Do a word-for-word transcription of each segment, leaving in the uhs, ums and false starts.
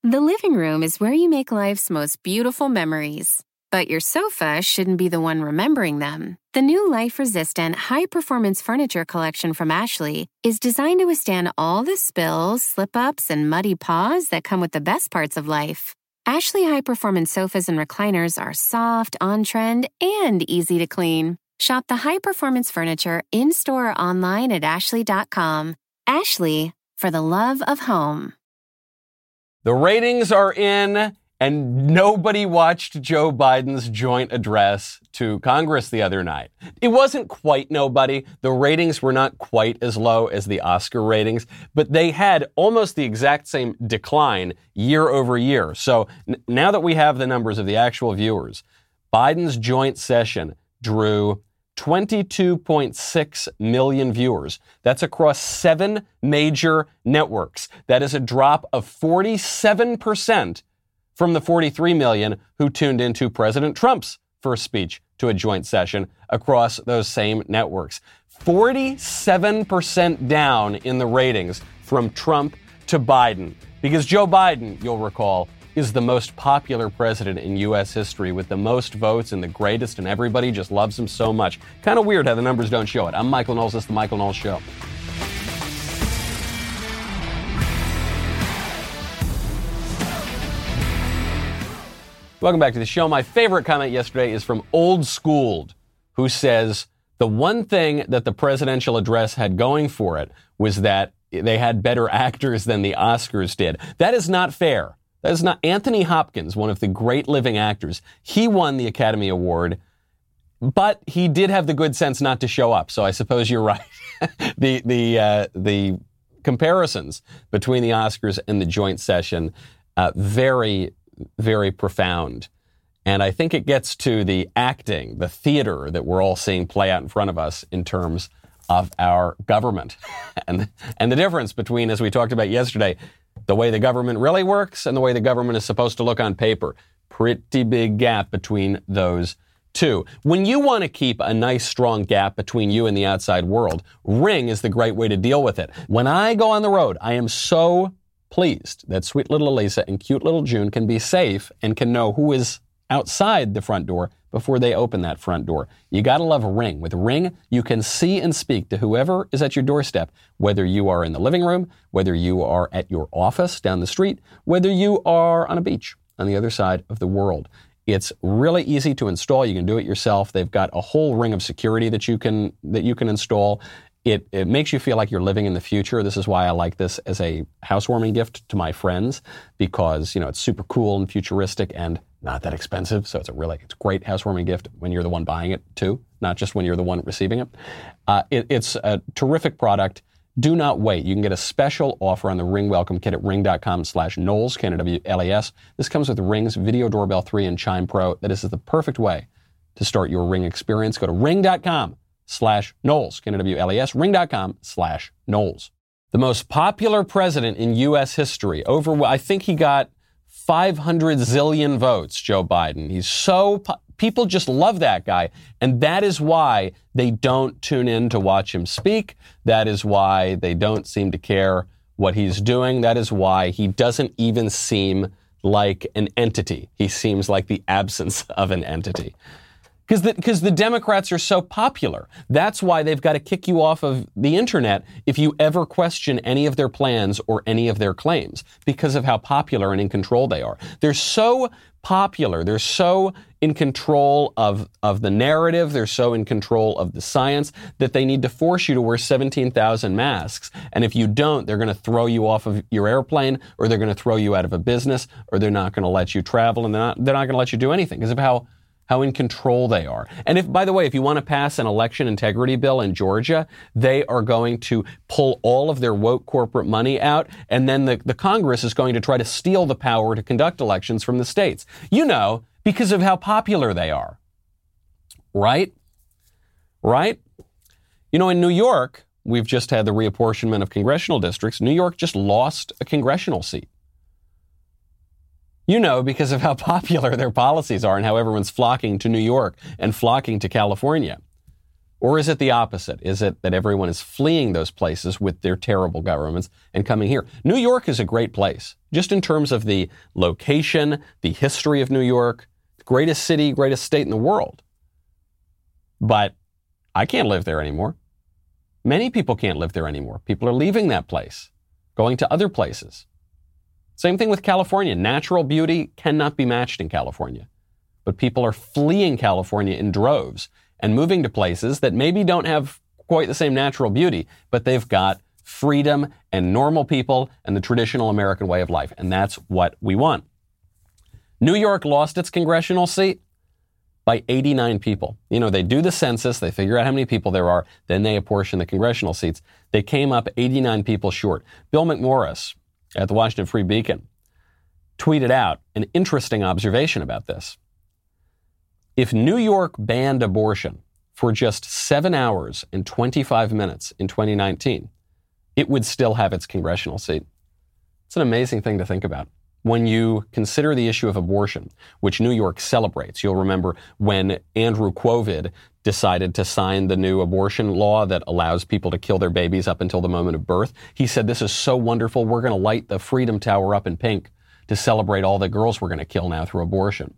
The living room is where you make life's most beautiful memories. But your sofa shouldn't be the one remembering them. The new life-resistant, high-performance furniture collection from Ashley is designed to withstand all the spills, slip-ups, and muddy paws that come with the best parts of life. Ashley high-performance sofas and recliners are soft, on-trend, and easy to clean. Shop the high-performance furniture in-store or online at ashley dot com. Ashley, for the love of home. The ratings are in, and nobody watched Joe Biden's joint address to Congress the other night. It wasn't quite nobody. The ratings were not quite as low as the Oscar ratings, but they had almost the exact same decline year over year. So n- now that we have the numbers of the actual viewers, Biden's joint session drew twenty-two point six million viewers. That's across seven major networks. That is a drop of forty-seven percent from the forty-three million who tuned into President Trump's first speech to a joint session across those same networks. forty-seven percent down in the ratings from Trump to Biden. Because Joe Biden, you'll recall, is the most popular president in U S history with the most votes and the greatest, and everybody just loves him so much. Kind of weird how the numbers don't show it. I'm Michael Knowles. This is The Michael Knowles Show. Welcome back to the show. My favorite comment yesterday is from Old Schooled, who says the one thing that the presidential address had going for it was that they had better actors than the Oscars did. That is not fair. That is not. Anthony Hopkins, one of the great living actors, he won the Academy Award, but he did have the good sense not to show up. So I suppose you're right. the the uh, the comparisons between the Oscars and the joint session, uh, very, very profound. And I think it gets to the acting, the theater that we're all seeing play out in front of us in terms of our government. and and the difference between, as we talked about yesterday, the way the government really works and the way the government is supposed to look on paper. Pretty big gap between those two. When you want to keep a nice, strong gap between you and the outside world, Ring is the great way to deal with it. When I go on the road, I am so pleased that sweet little Elisa and cute little June can be safe and can know who is outside the front door before they open that front door. You gotta love Ring. With Ring, you can see and speak to whoever is at your doorstep, whether you are in the living room, whether you are at your office down the street, whether you are on a beach on the other side of the world. It's really easy to install. You can do it yourself. They've got a whole ring of security that you can that you can install. It, it makes you feel like you're living in the future. This is why I like this as a housewarming gift to my friends, because, you know, it's super cool and futuristic and not that expensive. So it's a really, it's a great housewarming gift when you're the one buying it too, not just when you're the one receiving it. Uh, it it's a terrific product. Do not wait. You can get a special offer on the Ring Welcome Kit at ring.com slash Knowles, K N W L E S. This comes with Ring's Video Doorbell three and Chime Pro. That is the perfect way to start your Ring experience. Go to ring.com slash Knowles, K N W L E S, ring.com slash Knowles. The most popular president in U S history. Over, I think he got five hundred zillion votes, Joe Biden. He's so, po- people just love that guy. And that is why they don't tune in to watch him speak. That is why they don't seem to care what he's doing. That is why he doesn't even seem like an entity. He seems like the absence of an entity. Because the, because the Democrats are so popular. That's why they've got to kick you off of the internet if you ever question any of their plans or any of their claims, because of how popular and in control they are. They're so popular. They're so in control of, of the narrative. They're so in control of the science that they need to force you to wear seventeen thousand masks. And if you don't, they're going to throw you off of your airplane, or they're going to throw you out of a business, or they're not going to let you travel, and they're not, they're not going to let you do anything because of how how in control they are. And if, by the way, if you want to pass an election integrity bill in Georgia, they are going to pull all of their woke corporate money out, and then the, the Congress is going to try to steal the power to conduct elections from the states. You know, because of how popular they are. Right? Right? You know, in New York, we've just had the reapportionment of congressional districts. New York just lost a congressional seat. You know, because of how popular their policies are and how everyone's flocking to New York and flocking to California. Or is it the opposite? Is it that everyone is fleeing those places with their terrible governments and coming here? New York is a great place, just in terms of the location, the history of New York, greatest city, greatest state in the world. But I can't live there anymore. Many people can't live there anymore. People are leaving that place, going to other places. Same thing with California. Natural beauty cannot be matched in California. But people are fleeing California in droves and moving to places that maybe don't have quite the same natural beauty, but they've got freedom and normal people and the traditional American way of life. And that's what we want. New York lost its congressional seat by eighty-nine people. You know, they do the census, they figure out how many people there are, then they apportion the congressional seats. They came up eighty-nine people short. Bill McMorris at the Washington Free Beacon tweeted out an interesting observation about this. If New York banned abortion for just seven hours and twenty-five minutes in twenty nineteen, it would still have its congressional seat. It's an amazing thing to think about. When you consider the issue of abortion, which New York celebrates, you'll remember when Andrew Quovid decided to sign the new abortion law that allows people to kill their babies up until the moment of birth. He said, this is so wonderful, we're going to light the Freedom Tower up in pink to celebrate all the girls we're going to kill now through abortion.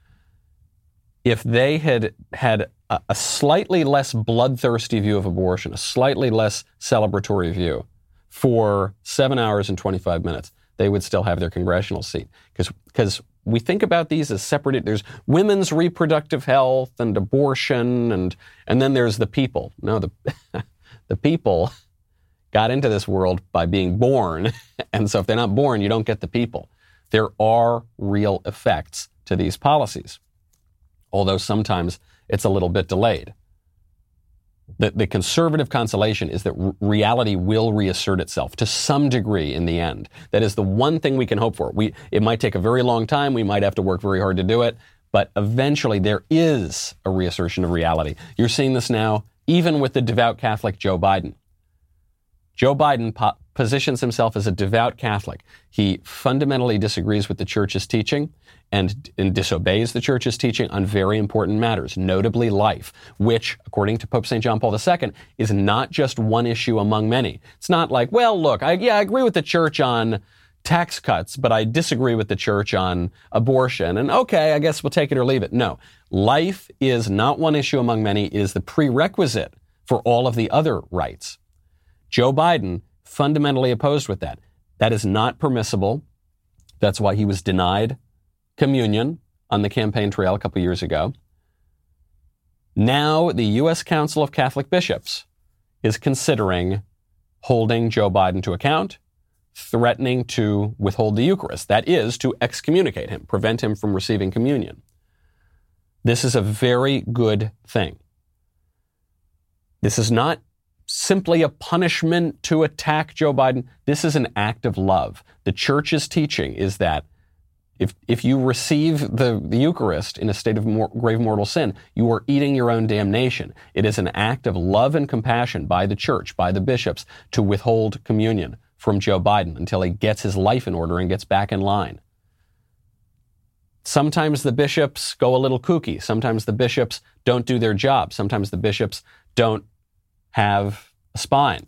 If they had had a, a slightly less bloodthirsty view of abortion, a slightly less celebratory view for seven hours and twenty-five minutes, they would still have their congressional seat. Because because we think about these as separate. There's women's reproductive health and abortion, and and then there's the people. No, the the people got into this world by being born, and so if they're not born, you don't get the people. There are real effects to these policies, although sometimes it's a little bit delayed. The, the conservative consolation is that r- reality will reassert itself to some degree in the end. That is the one thing we can hope for. We, it might take a very long time. We might have to work very hard to do it. But eventually there is a reassertion of reality. You're seeing this now, even with the devout Catholic Joe Biden. Joe Biden po- positions himself as a devout Catholic. He fundamentally disagrees with the church's teaching and, and disobeys the church's teaching on very important matters, notably life, which, according to Pope Saint John Paul the Second, is not just one issue among many. It's not like, well, look, I, yeah, I agree with the church on tax cuts, but I disagree with the church on abortion. And okay, I guess we'll take it or leave it. No, life is not one issue among many. It is the prerequisite for all of the other rights. Joe Biden fundamentally opposed with that. That is not permissible. That's why he was denied communion on the campaign trail a couple years ago. Now the U S Council of Catholic Bishops is considering holding Joe Biden to account, threatening to withhold the Eucharist. That is, to excommunicate him, prevent him from receiving communion. This is a very good thing. This is not simply a punishment to attack Joe Biden. This is an act of love. The church's teaching is that if if you receive the, the Eucharist in a state of mor- grave mortal sin, you are eating your own damnation. It is an act of love and compassion by the church, by the bishops, to withhold communion from Joe Biden until he gets his life in order and gets back in line. Sometimes the bishops go a little kooky. Sometimes the bishops don't do their job. Sometimes the bishops don't have a spine.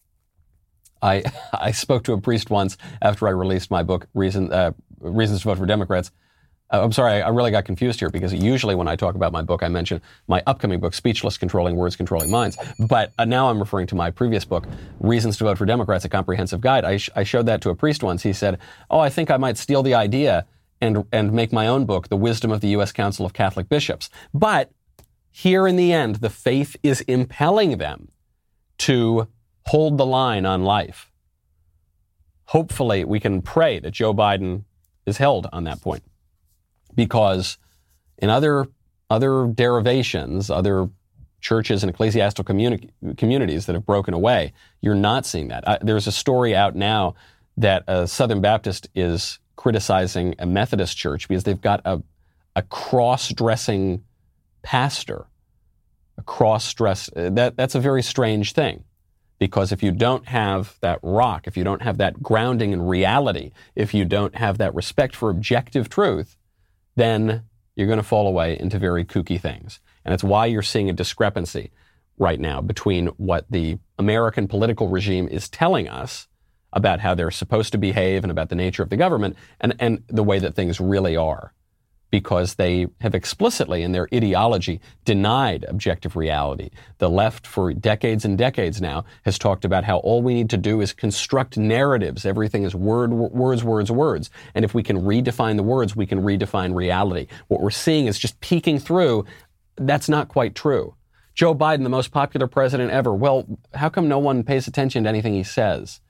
I I spoke to a priest once after I released my book, Reason, uh, Reasons to Vote for Democrats. Uh, I'm sorry, I, I really got confused here because usually when I talk about my book, I mention my upcoming book, Speechless, Controlling Words, Controlling Minds. But uh, now I'm referring to my previous book, Reasons to Vote for Democrats, A Comprehensive Guide. I, sh- I showed that to a priest once. He said, oh, I think I might steal the idea and and make my own book, The Wisdom of the U S Council of Catholic Bishops. But here in the end, the faith is impelling them to hold the line on life. Hopefully, we can pray that Joe Biden is held on that point. Because in other other derivations, other churches and ecclesiastical communi- communities that have broken away, you're not seeing that. Uh, there's a story out now that a Southern Baptist is criticizing a Methodist church because they've got a, a cross-dressing pastor. A cross-dress, that, that's a very strange thing. Because if you don't have that rock, if you don't have that grounding in reality, if you don't have that respect for objective truth, then you're going to fall away into very kooky things. And it's why you're seeing a discrepancy right now between what the American political regime is telling us about how they're supposed to behave and about the nature of the government and, and the way that things really are. Because they have explicitly, in their ideology, denied objective reality. The left, for decades and decades now, has talked about how all we need to do is construct narratives. Everything is word, words, words, words. And if we can redefine the words, we can redefine reality. What we're seeing is just peeking through. That's not quite true. Joe Biden, the most popular president ever. Well, how come no one pays attention to anything he says?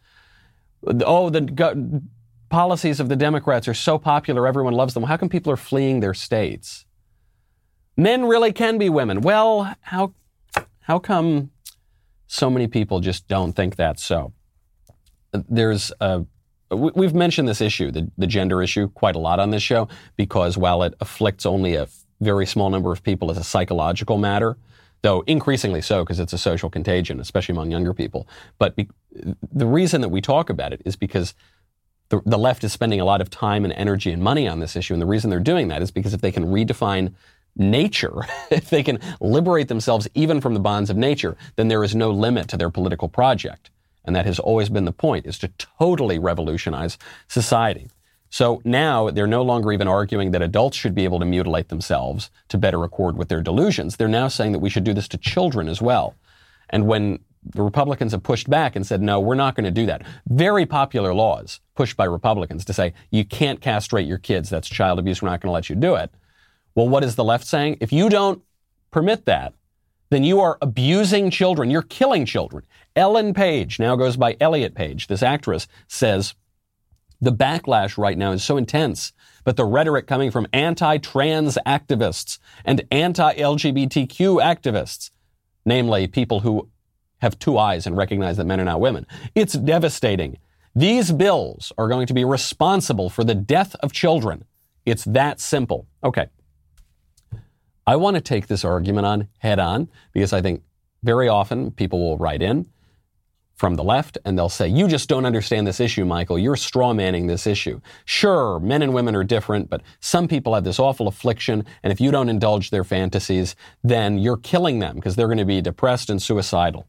Oh, the... Go- policies of the Democrats are so popular, everyone loves them. How come people are fleeing their states? Men really can be women. Well, how how come so many people just don't think that's so? There's a, we've mentioned this issue, the, the gender issue, quite a lot on this show, because while it afflicts only a very small number of people as a psychological matter, though increasingly so because it's a social contagion, especially among younger people. But be, the reason that we talk about it is because The, the left is spending a lot of time and energy and money on this issue. And the reason they're doing that is because if they can redefine nature, if they can liberate themselves even from the bonds of nature, then there is no limit to their political project. And that has always been the point, is to totally revolutionize society. So now they're no longer even arguing that adults should be able to mutilate themselves to better accord with their delusions. They're now saying that we should do this to children as well. And when the Republicans have pushed back and said, no, we're not going to do that. Very popular laws pushed by Republicans to say, you can't castrate your kids. That's child abuse. We're not going to let you do it. Well, what is the left saying? If you don't permit that, then you are abusing children. You're killing children. Ellen Page, now goes by Elliot Page, this actress, says the backlash right now is so intense, but the rhetoric coming from anti-trans activists and anti-L G B T Q activists, namely people who have two eyes and recognize that men are not women. It's devastating. These bills are going to be responsible for the death of children. It's that simple. Okay. I want to take this argument on head on because I think very often people will write in from the left and they'll say, you just don't understand this issue, Michael. You're straw manning this issue. Sure, men and women are different, but some people have this awful affliction. And if you don't indulge their fantasies, then you're killing them because they're going to be depressed and suicidal.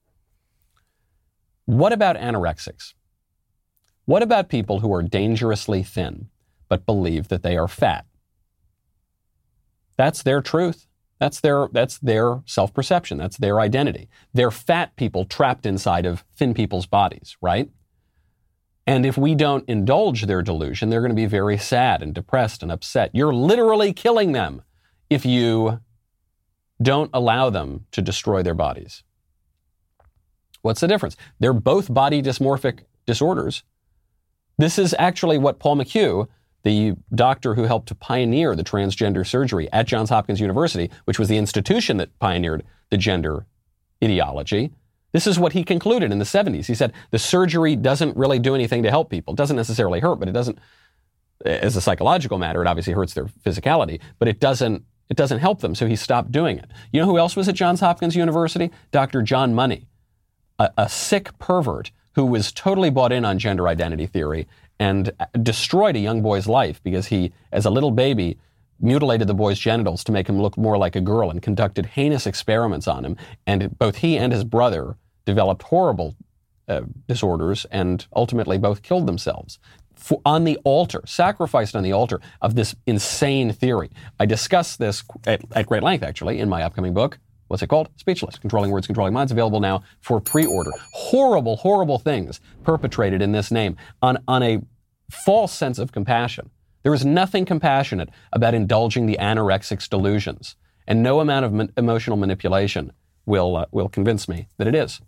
What about anorexics? What about people who are dangerously thin but believe that they are fat? That's their truth. That's their, that's their self-perception. That's their identity. They're fat people trapped inside of thin people's bodies, right? And if we don't indulge their delusion, they're going to be very sad and depressed and upset. You're literally killing them if you don't allow them to destroy their bodies. What's the difference? They're both body dysmorphic disorders. This is actually what Paul McHugh, the doctor who helped to pioneer the transgender surgery at Johns Hopkins University, which was the institution that pioneered the gender ideology, this is what he concluded in the seventies. He said, the surgery doesn't really do anything to help people. It doesn't necessarily hurt, but it doesn't, as a psychological matter, it obviously hurts their physicality, but it doesn't, it doesn't help them. So he stopped doing it. You know who else was at Johns Hopkins University? Doctor John Money. A, a sick pervert who was totally bought in on gender identity theory and destroyed a young boy's life because he, as a little baby, mutilated the boy's genitals to make him look more like a girl and conducted heinous experiments on him. And both he and his brother developed horrible uh, disorders and ultimately both killed themselves for, on the altar, sacrificed on the altar of this insane theory. I discuss this at, at great length, actually, in my upcoming book. What's it called? Speechless. Controlling Words, Controlling Minds. Available now for pre-order. Horrible, horrible things perpetrated in this name on, on a false sense of compassion. There is nothing compassionate about indulging the anorexic's delusions. And no amount of ma- emotional manipulation will, uh, will convince me that it is.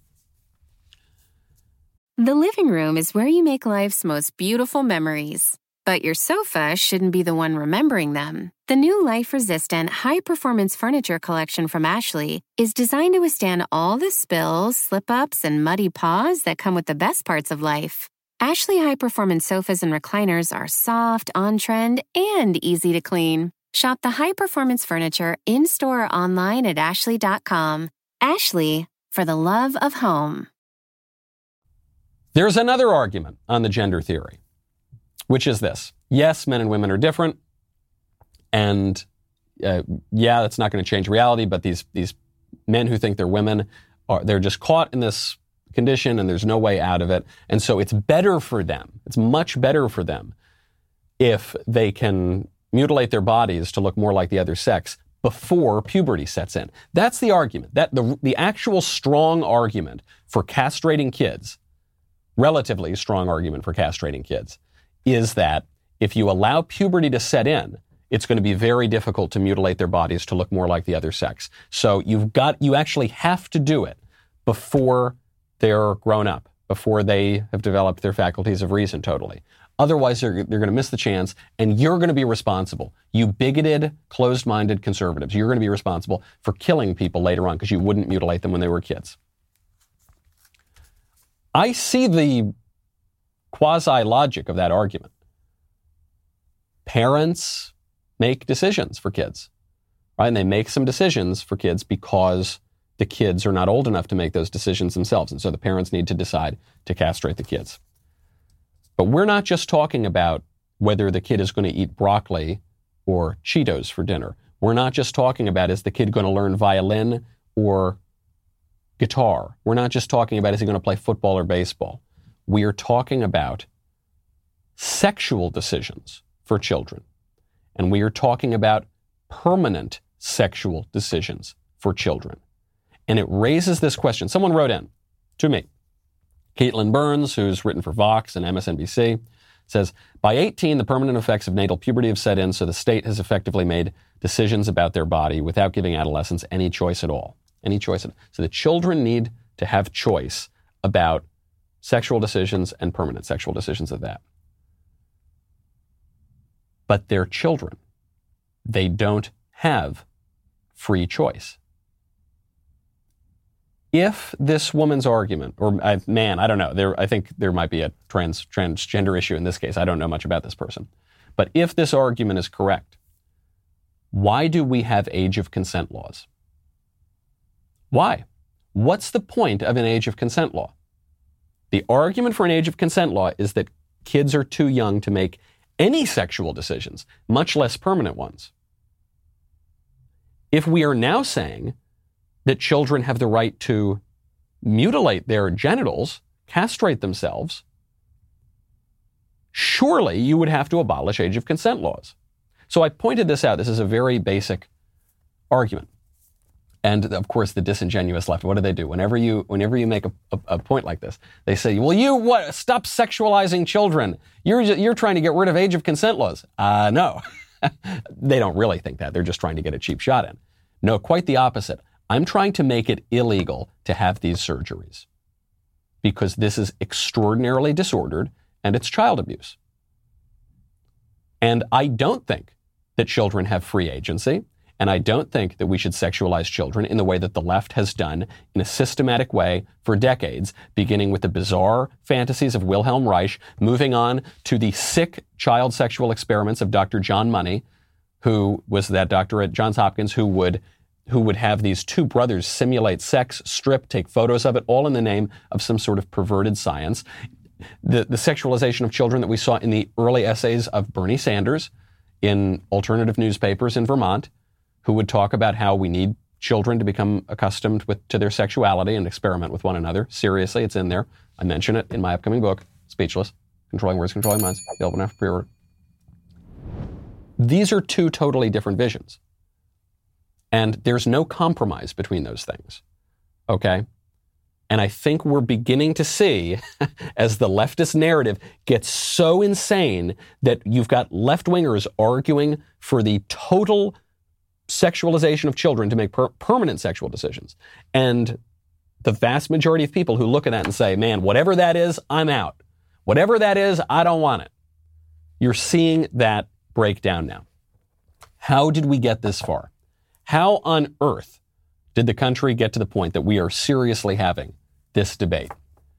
The living room is where you make life's most beautiful memories. But your sofa shouldn't be the one remembering them. The new life-resistant, high-performance furniture collection from Ashley is designed to withstand all the spills, slip-ups, and muddy paws that come with the best parts of life. Ashley high-performance sofas and recliners are soft, on-trend, and easy to clean. Shop the high-performance furniture in-store or online at ashley dot com. Ashley, for the love of home. There's another argument on the gender theory, which is this. Yes, men and women are different. And uh, yeah, that's not going to change reality, but these these men who think they're women, are they're just caught in this condition and there's no way out of it. And so it's better for them. It's much better for them if they can mutilate their bodies to look more like the other sex before puberty sets in. That's the argument. That the, the actual strong argument for castrating kids, relatively strong argument for castrating kids, is that if you allow puberty to set in, it's going to be very difficult to mutilate their bodies to look more like the other sex. So you've got, you actually have to do it before they're grown up, before they have developed their faculties of reason totally. Otherwise, they're, they're going to miss the chance, and you're going to be responsible. You bigoted, closed-minded conservatives, you're going to be responsible for killing people later on because you wouldn't mutilate them when they were kids. I see the quasi-logic of that argument. Parents make decisions for kids, right? And they make some decisions for kids because the kids are not old enough to make those decisions themselves. And so the parents need to decide to castrate the kids. But we're not just talking about whether the kid is going to eat broccoli or Cheetos for dinner. We're not just talking about, is the kid going to learn violin or guitar? We're not just talking about, is he going to play football or baseball? We are talking about sexual decisions for children. And we are talking about permanent sexual decisions for children. And it raises this question. Someone wrote in to me. Caitlin Burns, who's written for Vox and M S N B C, says, by eighteen, the permanent effects of natal puberty have set in, so the state has effectively made decisions about their body without giving adolescents any choice at all. Any choice at all. So the children need to have choice about sexual decisions and permanent sexual decisions of that. But they're children. They don't have free choice. If this woman's argument, or uh, man, I don't know, there, I think there might be a trans transgender issue in this case. I don't know much about this person. But if this argument is correct, why do we have age of consent laws? Why? What's the point of an age of consent law? The argument for an age of consent law is that kids are too young to make any sexual decisions, much less permanent ones. If we are now saying that children have the right to mutilate their genitals, castrate themselves, surely you would have to abolish age of consent laws. So I pointed this out. This is a very basic argument. And of course, the disingenuous left, what do they do? Whenever you, whenever you make a, a, a point like this, they say, well, you what? Stop sexualizing children. You're, you're trying to get rid of age of consent laws. Uh, no, they don't really think that. They're just trying to get a cheap shot in. No, quite the opposite. I'm trying to make it illegal to have these surgeries because this is extraordinarily disordered and it's child abuse. And I don't think that children have free agency. And I don't think that we should sexualize children in the way that the left has done in a systematic way for decades, beginning with the bizarre fantasies of Wilhelm Reich, moving on to the sick child sexual experiments of Doctor John Money, who was that doctor at Johns Hopkins who would who would have these two brothers simulate sex, strip, take photos of it, all in the name of some sort of perverted science. The, the sexualization of children that we saw in the early essays of Bernie Sanders in alternative newspapers in Vermont, who would talk about how we need children to become accustomed with, to their sexuality and experiment with one another. Seriously, it's in there. I mention it in my upcoming book, Speechless, Controlling Words, Controlling Minds, available now for pre-order. These are two totally different visions. And there's no compromise between those things, okay? And I think we're beginning to see, as the leftist narrative gets so insane that you've got left-wingers arguing for the total sexualization of children to make per- permanent sexual decisions. And the vast majority of people who look at that and say, man, whatever that is, I'm out. Whatever that is, I don't want it. You're seeing that break down now. How did we get this far? How on earth did the country get to the point that we are seriously having this debate?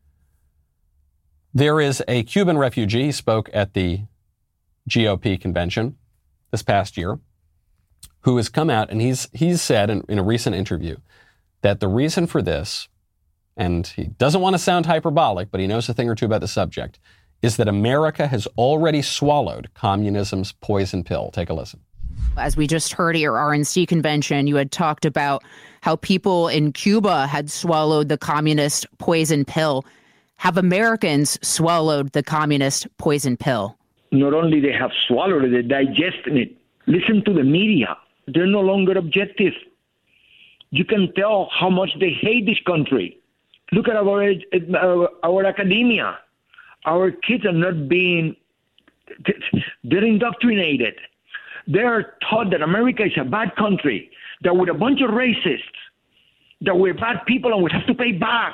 There is a Cuban refugee, he spoke at the G O P convention this past year, who has come out and he's he's said in, in a recent interview that the reason for this, and he doesn't want to sound hyperbolic, but he knows a thing or two about the subject, is that America has already swallowed communism's poison pill. Take a listen. As we just heard at your R N C convention, you had talked about how people in Cuba had swallowed the communist poison pill. Have Americans swallowed the communist poison pill? Not only they have swallowed it, they're digesting it. Listen to the media. They're no longer objective. You can tell how much they hate this country. Look at our, our, our academia. Our kids are not being, they're indoctrinated. They are taught that America is a bad country, that we're a bunch of racists, that we're bad people and we have to pay back.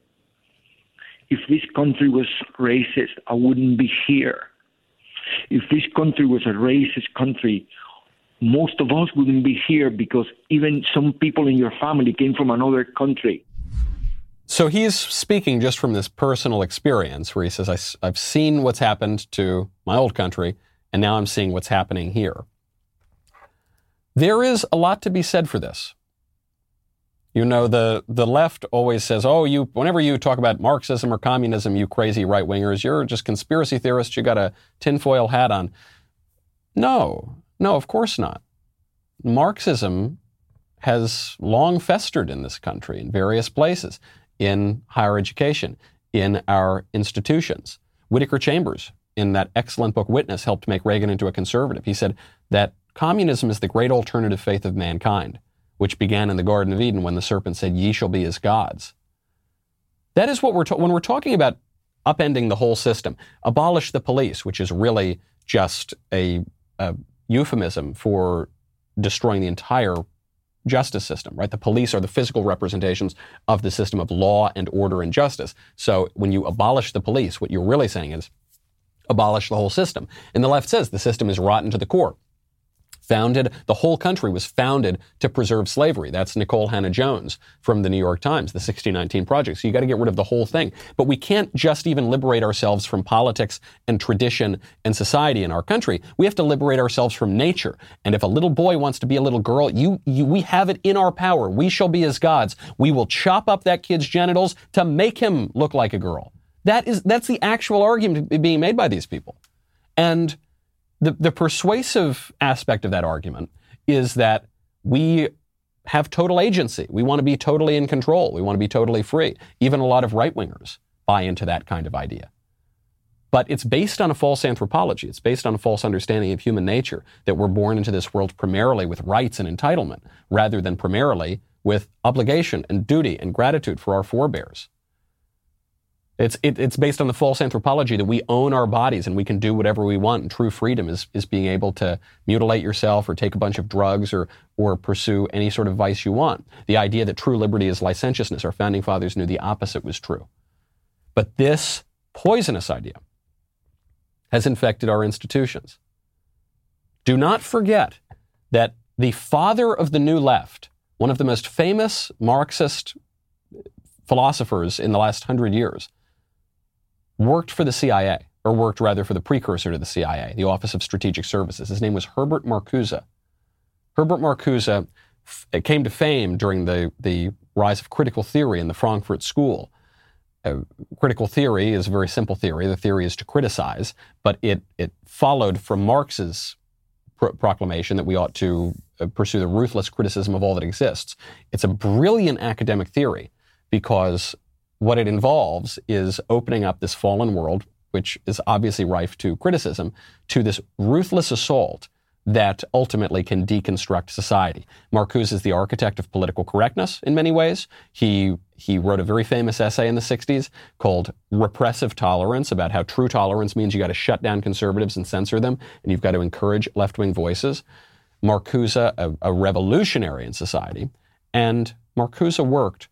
If this country was racist, I wouldn't be here. If this country was a racist country, most of us wouldn't be here because even some people in your family came from another country. So he's speaking just from this personal experience where he says, I, I've seen what's happened to my old country, and now I'm seeing what's happening here. There is a lot to be said for this. You know, the, the left always says, oh, you, whenever you talk about Marxism or communism, you crazy right-wingers, you're just conspiracy theorists, you got a tinfoil hat on. No, no, of course not. Marxism has long festered in this country in various places, in higher education, in our institutions. Whittaker Chambers, in that excellent book Witness, helped make Reagan into a conservative. He said that communism is the great alternative faith of mankind, which began in the Garden of Eden when the serpent said, ye shall be as gods. That is what we're ta- when we're talking about upending the whole system. Abolish the police, which is really just a, a euphemism for destroying the entire justice system, right? The police are the physical representations of the system of law and order and justice. So when you abolish the police, what you're really saying is abolish the whole system. And the left says the system is rotten to the core. Founded, the whole country was founded to preserve slavery. That's Nicole Hannah-Jones from the New York Times, the sixteen nineteen Project. So you got to get rid of the whole thing. But we can't just even liberate ourselves from politics and tradition and society in our country. We have to liberate ourselves from nature. And if a little boy wants to be a little girl, you, you, we have it in our power. We shall be as gods. We will chop up that kid's genitals to make him look like a girl. That is, that's the actual argument being made by these people. And The, the persuasive aspect of that argument is that we have total agency. We want to be totally in control. We want to be totally free. Even a lot of right-wingers buy into that kind of idea. But it's based on a false anthropology. It's based on a false understanding of human nature, that we're born into this world primarily with rights and entitlement, rather than primarily with obligation and duty and gratitude for our forebears. It's it, it's based on the false anthropology that we own our bodies and we can do whatever we want. And true freedom is is being able to mutilate yourself or take a bunch of drugs or or pursue any sort of vice you want. The idea that true liberty is licentiousness, our founding fathers knew the opposite was true. But this poisonous idea has infected our institutions. Do not forget that the father of the New Left, one of the most famous Marxist philosophers in the last hundred years, worked for the C I A, or worked rather for the precursor to the C I A, the Office of Strategic Services. His name was Herbert Marcuse. Herbert Marcuse f- came to fame during the, the rise of critical theory in the Frankfurt School. Uh, critical theory is a very simple theory. The theory is to criticize, but it, it followed from Marx's pro- proclamation that we ought to uh, pursue the ruthless criticism of all that exists. It's a brilliant academic theory because what it involves is opening up this fallen world, which is obviously rife to criticism, to this ruthless assault that ultimately can deconstruct society. Marcuse is the architect of political correctness in many ways. He he wrote a very famous essay in the sixties called Repressive Tolerance, about how true tolerance means you got to shut down conservatives and censor them, and you've got to encourage left-wing voices. Marcuse, a, a revolutionary in society, and Marcuse worked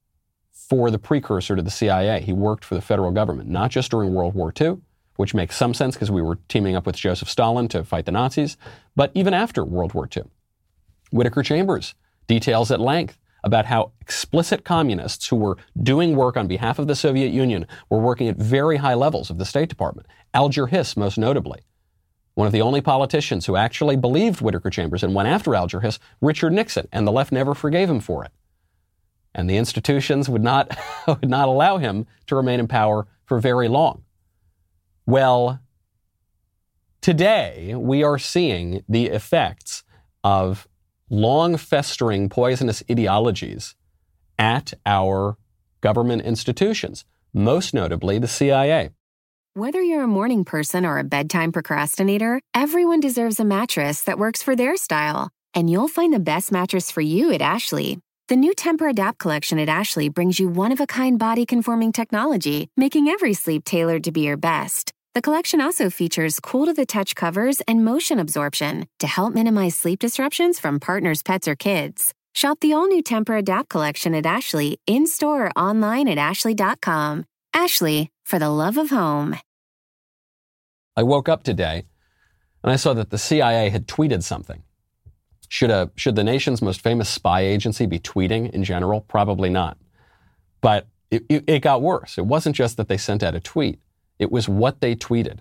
for the precursor to the C I A. He worked for the federal government, not just during World War Two, which makes some sense because we were teaming up with Joseph Stalin to fight the Nazis, but even after World War Two. Whittaker Chambers details at length about how explicit communists who were doing work on behalf of the Soviet Union were working at very high levels of the State Department. Alger Hiss, most notably, one of the only politicians who actually believed Whittaker Chambers and went after Alger Hiss, Richard Nixon, and the left never forgave him for it. And the institutions would not, would not allow him to remain in power for very long. Well, today we are seeing the effects of long festering poisonous ideologies at our government institutions, most notably the C I A. Whether you're a morning person or a bedtime procrastinator, everyone deserves a mattress that works for their style. And you'll find the best mattress for you at Ashley. The new Tempur-Adapt collection at Ashley brings you one-of-a-kind body-conforming technology, making every sleep tailored to be your best. The collection also features cool-to-the-touch covers and motion absorption to help minimize sleep disruptions from partners, pets, or kids. Shop the all-new Tempur-Adapt collection at Ashley, in-store or online at ashley dot com. Ashley, for the love of home. I woke up today and I saw that the C I A had tweeted something. Should a should the nation's most famous spy agency be tweeting in general? Probably not. But it, it, it got worse. It wasn't just that they sent out a tweet. It was what they tweeted.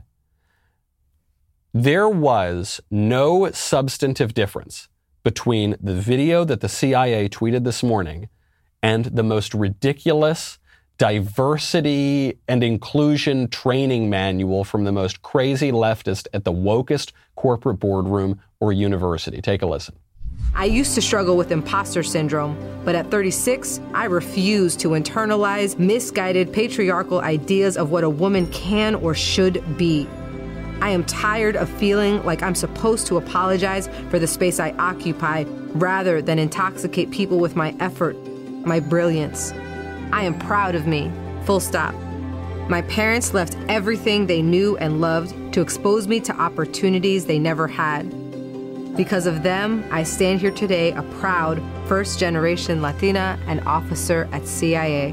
There was no substantive difference between the video that the C I A tweeted this morning and the most ridiculous diversity and inclusion training manual from the most crazy leftist at the wokest corporate boardroom or university. Take a listen. I used to struggle with imposter syndrome, but at thirty-six, I refuse to internalize misguided patriarchal ideas of what a woman can or should be. I am tired of feeling like I'm supposed to apologize for the space I occupy rather than intoxicate people with my effort, my brilliance. I am proud of me, full stop. My parents left everything they knew and loved to expose me to opportunities they never had. Because of them, I stand here today a proud first-generation Latina and officer at C I A.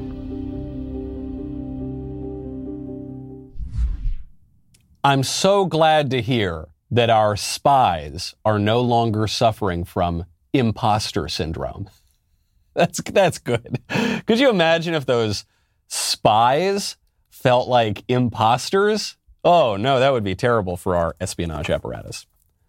I'm so glad to hear that our spies are no longer suffering from imposter syndrome. That's that's good. Could you imagine if those spies felt like imposters? Oh, no, that would be terrible for our espionage apparatus.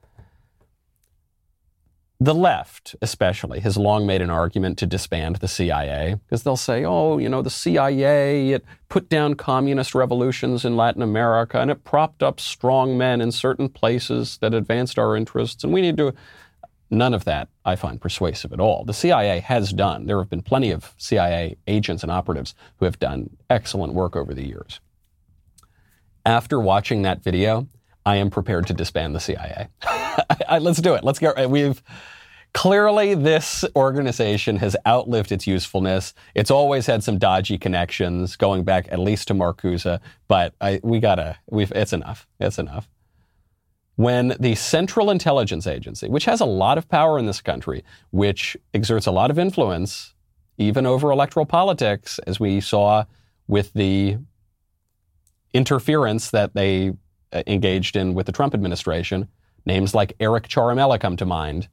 The left, especially, has long made an argument to disband the C I A because they'll say, oh, you know, the C I A, it put down communist revolutions in Latin America and it propped up strong men in certain places that advanced our interests, and we need to... None of that I find persuasive at all. The C I A has done. There have been plenty of C I A agents and operatives who have done excellent work over the years. After watching that video, I am prepared to disband the C I A. Let's do it. Let's get. We've clearly this organization has outlived its usefulness. It's always had some dodgy connections going back at least to Marcuse, but I, we gotta. We've. It's enough. It's enough. When the Central Intelligence Agency, which has a lot of power in this country, which exerts a lot of influence, even over electoral politics, as we saw with the interference that they engaged in with the Trump administration, names like Eric Ciaramella come to mind.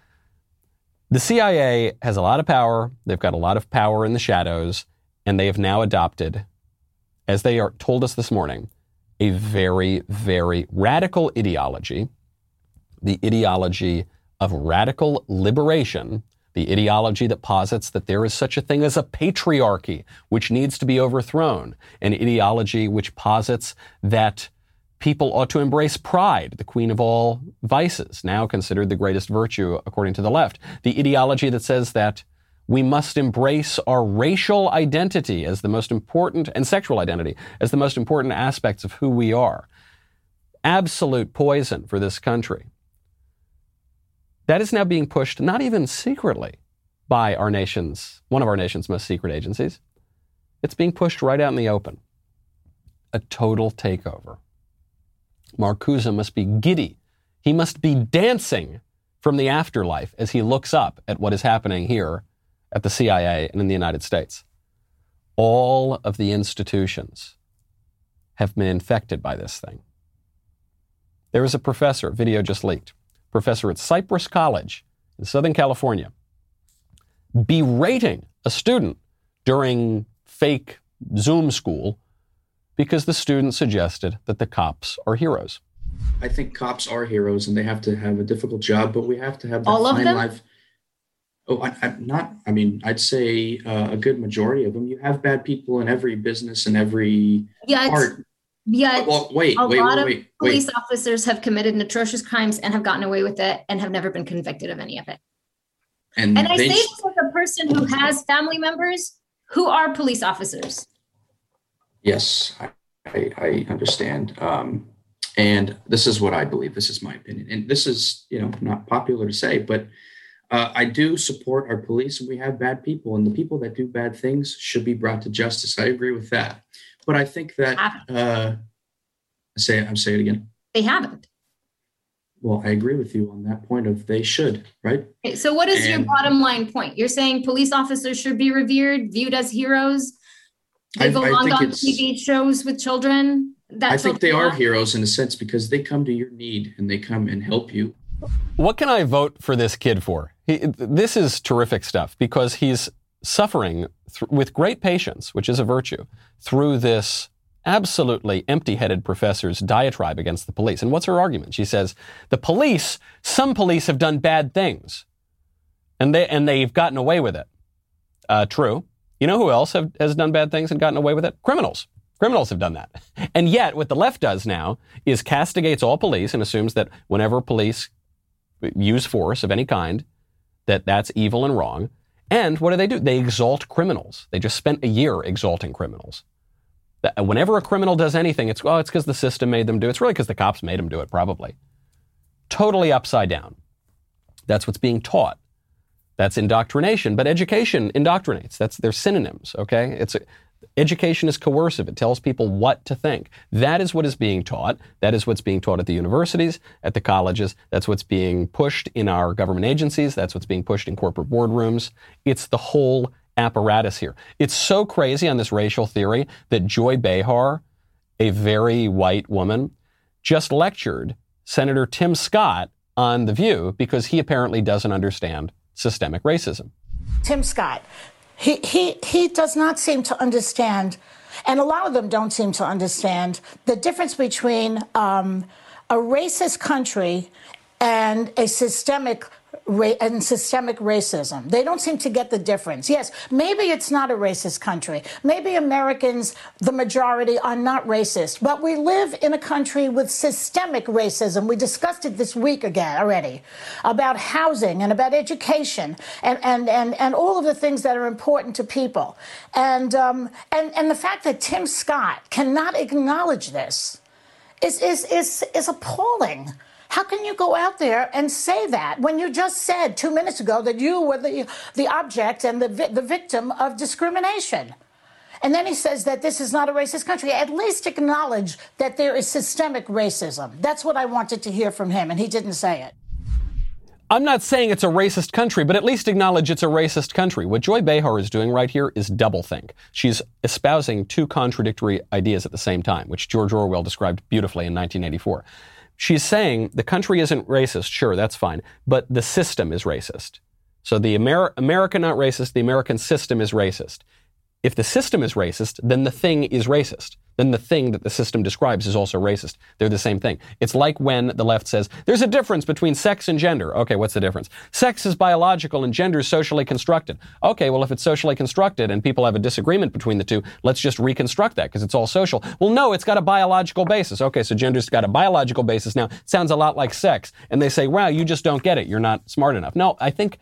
The C I A has a lot of power. They've got a lot of power in the shadows, and they have now adopted, as they are told us this morning, a very, very radical ideology, the ideology of radical liberation, the ideology that posits that there is such a thing as a patriarchy which needs to be overthrown, an ideology which posits that people ought to embrace pride, the queen of all vices, now considered the greatest virtue according to the left, the ideology that says that we must embrace our racial identity as the most important, and sexual identity as the most important aspects of who we are. Absolute poison for this country. That is now being pushed, not even secretly, by our nation's, one of our nation's most secret agencies. It's being pushed right out in the open. A total takeover. Marcuse must be giddy. He must be dancing from the afterlife as he looks up at what is happening here at the C I A and in the United States. All of the institutions have been infected by this thing. There is a professor, video just leaked, professor at Cypress College in Southern California, berating a student during fake Zoom school because the student suggested that the cops are heroes. I think cops are heroes and they have to have a difficult job, but we have to have that all of fine them? life. Oh, I, I'm not, I mean, I'd say uh, a good majority of them. You have bad people in every business and every yeah, part. Yet well, wait, a wait, lot wait, of wait, police wait. officers have committed atrocious crimes and have gotten away with it and have never been convicted of any of it. And, And I they say sh- this as a person who has family members who are police officers. Yes, I, I, I understand. Um, and this is what I believe. This is my opinion. And this is, you know, not popular to say, but uh, I do support our police, and we have bad people, and the people that do bad things should be brought to justice. I agree with that. But I think that, uh, say it, I'm saying it again. They haven't. Well, I agree with you on that point of they should, right? Okay, so what is And- your bottom line point? You're saying police officers should be revered, viewed as heroes. They I- I belong think on it's- T V shows with children. That I think they children are love? heroes in a sense because they come to your need and they come and help you. What can I vote for this kid for? He, this is terrific stuff because he's suffering th- with great patience, which is a virtue, through this absolutely empty-headed professor's diatribe against the police. And what's her argument? She says, the police, some police have done bad things, and, they, and they've gotten away with it. Uh, true. You know who else have, has done bad things and gotten away with it? Criminals. Criminals have done that. And yet, what the left does now is castigates all police and assumes that whenever police use force of any kind, that that's evil and wrong. And what do they do? They exalt criminals. They just spent a year exalting criminals. Whenever a criminal does anything, it's, well, it's because the system made them do it. It's really because the cops made them do it, probably. Totally upside down. That's what's being taught. That's indoctrination. But education indoctrinates. That's, they're synonyms, okay? It's a, education is coercive. It tells people what to think. That is what is being taught. That is what's being taught at the universities, at the colleges. That's what's being pushed in our government agencies. That's what's being pushed in corporate boardrooms. It's the whole apparatus here. It's so crazy on this racial theory that Joy Behar, a very white woman, just lectured Senator Tim Scott on The View because he apparently doesn't understand systemic racism. Tim Scott, he, he, he does not seem to understand, and a lot of them don't seem to understand, the difference between um, a racist country and a systemic Ra- and systemic racism. They don't seem to get the difference. Yes, maybe it's not a racist country. Maybe Americans, the majority, are not racist. But we live in a country with systemic racism. We discussed it this week again already about housing and about education and, and, and, and all of the things that are important to people. And, um, and, and the fact that Tim Scott cannot acknowledge this is, is, is, is appalling. How can you go out there and say that when you just said two minutes ago that you were the, the object and the, vi- the victim of discrimination? And then he says that this is not a racist country. At least acknowledge that there is systemic racism. That's what I wanted to hear from him, and he didn't say it. I'm not saying it's a racist country, but at least acknowledge it's a racist country. What Joy Behar is doing right here is doublethink. She's espousing two contradictory ideas at the same time, which George Orwell described beautifully in nineteen eighty-four. She's saying the country isn't racist. Sure, that's fine. But the system is racist. So the Amer- America not racist, the American system is racist. If the system is racist, then the thing is racist. Then the thing that the system describes is also racist. They're the same thing. It's like when the left says, there's a difference between sex and gender. Okay, what's the difference? Sex is biological and gender is socially constructed. Okay, well, if it's socially constructed and people have a disagreement between the two, let's just reconstruct that because it's all social. Well, no, it's got a biological basis. Okay, so gender's got a biological basis now. Sounds a lot like sex. And they say, wow, you just don't get it. You're not smart enough. No, I think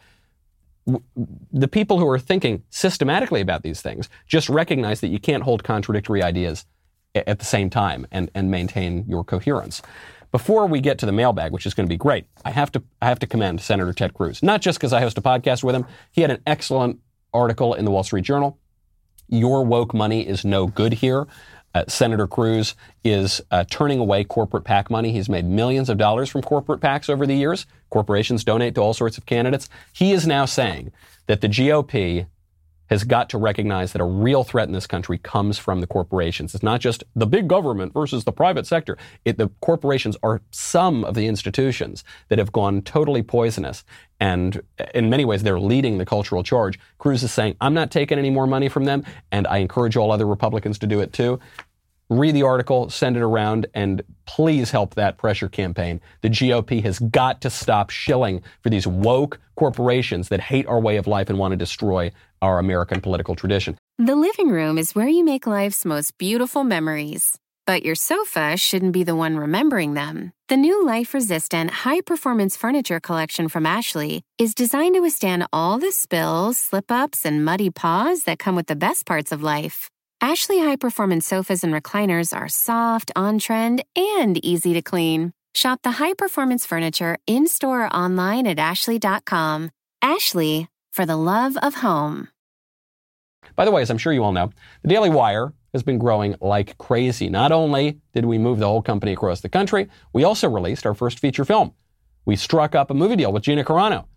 the people who are thinking systematically about these things just recognize that you can't hold contradictory ideas at the same time and, and maintain your coherence. Before we get to the mailbag, which is going to be great, I have to I have to commend Senator Ted Cruz, not just because I host a podcast with him. He had an excellent article in the Wall Street Journal. Your woke money is no good here. Uh, Senator Cruz is uh, turning away corporate PAC money. He's made millions of dollars from corporate PACs over the years. Corporations donate to all sorts of candidates. He is now saying that the G O P has got to recognize that a real threat in this country comes from the corporations. It's not just the big government versus the private sector. It, the corporations are some of the institutions that have gone totally poisonous. And in many ways, they're leading the cultural charge. Cruz is saying, I'm not taking any more money from them, and I encourage all other Republicans to do it too. Read the article, send it around, and please help that pressure campaign. The G O P has got to stop shilling for these woke corporations that hate our way of life and want to destroy our American political tradition. The living room is where you make life's most beautiful memories. but your sofa shouldn't be the one remembering them. The new life-resistant, high-performance furniture collection from Ashley is designed to withstand all the spills, slip-ups, and muddy paws that come with the best parts of life. Ashley high-performance sofas and recliners are soft, on-trend, and easy to clean. Shop the high-performance furniture in-store or online at ashley dot com. Ashley, for the love of home. By the way, as I'm sure you all know, the Daily Wire has been growing like crazy. Not only did we move the whole company across the country, we also released our first feature film. We struck up a movie deal with Gina Carano.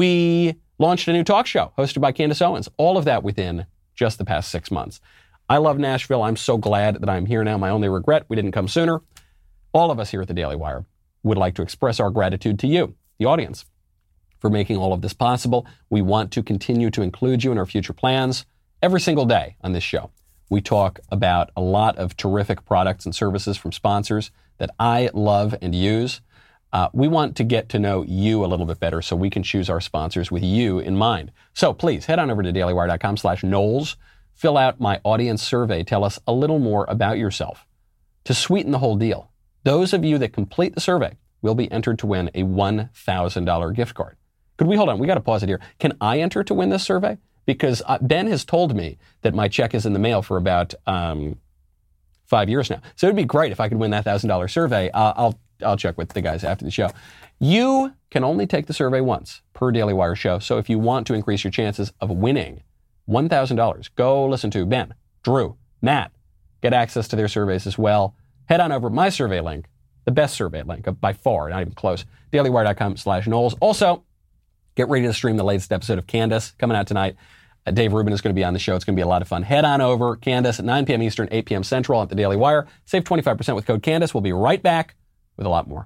We launched a new talk show hosted by Candace Owens. All of that within just the past six months. I love Nashville. I'm so glad that I'm here now. My only regret, we didn't come sooner. All of us here at the Daily Wire would like to express our gratitude to you, the audience, for making all of this possible. We want to continue to include you in our future plans every single day on this show. We talk about a lot of terrific products and services from sponsors that I love and use. Uh, we want to get to know you a little bit better so we can choose our sponsors with you in mind. So please head on over to dailywire dot com slash Knowles. Fill out my audience survey. Tell us a little more about yourself to sweeten the whole deal. Those of you that complete the survey will be entered to win a one thousand dollars gift card. Could we hold on? We got to pause it here. Can I enter to win this survey? Because uh, Ben has told me that my check is in the mail for about um, five years now. So it'd be great if I could win that one thousand dollars survey. Uh, I'll I'll check with the guys after the show. You can only take the survey once per Daily Wire show. So if you want to increase your chances of winning one thousand dollars, go listen to Ben, Drew, Matt. Get access to their surveys as well. Head on over my survey link, the best survey link by far, not even close, dailywire dot com slash Knowles. Also, get ready to stream the latest episode of Candace coming out tonight. Uh, Dave Rubin is going to be on the show. It's going to be a lot of fun. Head on over, Candace, at nine p.m. Eastern, eight p.m. Central at the Daily Wire. Save twenty-five percent with code Candace. We'll be right back with a lot more.